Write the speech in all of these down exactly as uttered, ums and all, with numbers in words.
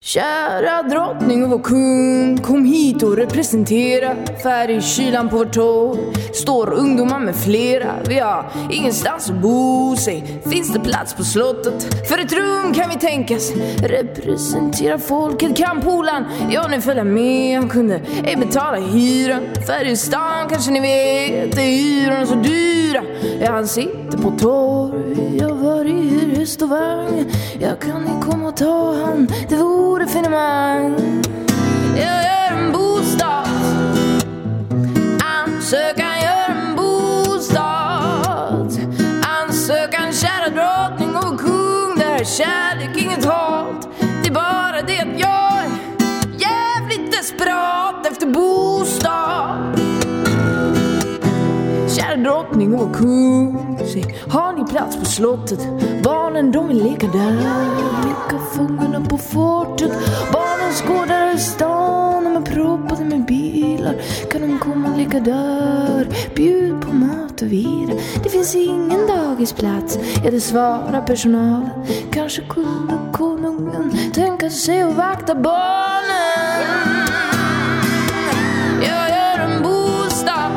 Kära drottning och vår kung, kom hit och representera. Färg i kylan på vårt torg står ungdomar med flera. Vi har ingenstans att bo sig. Finns det plats på slottet? För ett rum kan vi tänkas representera folket. Kan polan, ja nu följa med. Han kunde ej betala hyran. Färg i stan kanske ni vet, är hyrorna så dyra. Ja, han sitter på torg, jag var i hyres och vagn. Jag kan ni komma och ta han, det vore finemang. Jag gör en bostad, ansökan gör en bostad. Ansökan, kära drottning och kung, där är kärlek inget hat. Det är bara det att jag är jävligt desperat efter bostad. Kära drottning och kung, se, har ni plats på slottet? Barnen de vill leka där, leka fångarna på fortet. Barnen skådar i stan, de är proppade med bilar. Kan de komma och leka där? Bjud på mat och vila. Det finns ingen dagisplats, ja det svarar personalen. Kanske kunde konungen tänka sig att vakta barnen. Jag gör en bostad,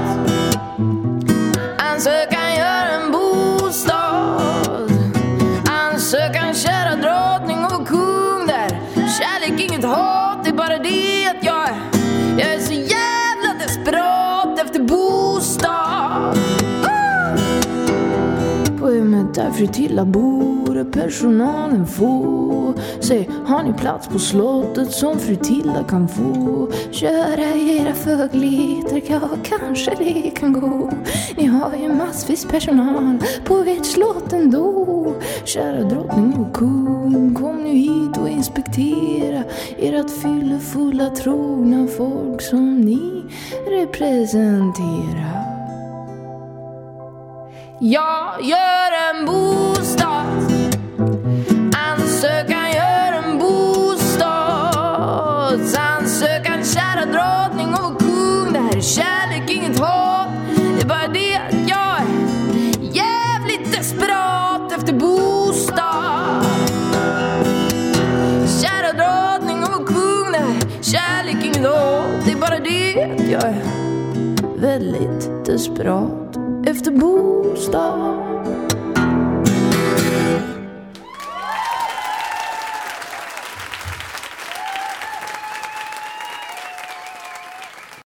ansökan gör en bostad. Ansökan, kära drottning och kung, där kärlek inget hat. Det är bara det att jag är, jag är så jävla desperat efter bostad. uh! På hemmet där Fritilla bor är personalen få. Säg, har ni plats på slottet som Fritilla kan få? Köra i era fågligheter, ja kanske det kan gå. Ni har ju massvis personal på ert slott ändå. Kära drottning och kung, kom nu hit och inspektera ert fyllefulla trogna folk som ni representerar. Jag gör en bostad, ansökan gör en bostad. Ansökan, kära drottning och kung, det här är kärlek, inget hat. Det är bara det att jag är jävligt desperat efter bostad. Kära drottning och kung, det här är kärlek, inget hat. Det är bara det att jag är väldigt desperat efter bostad.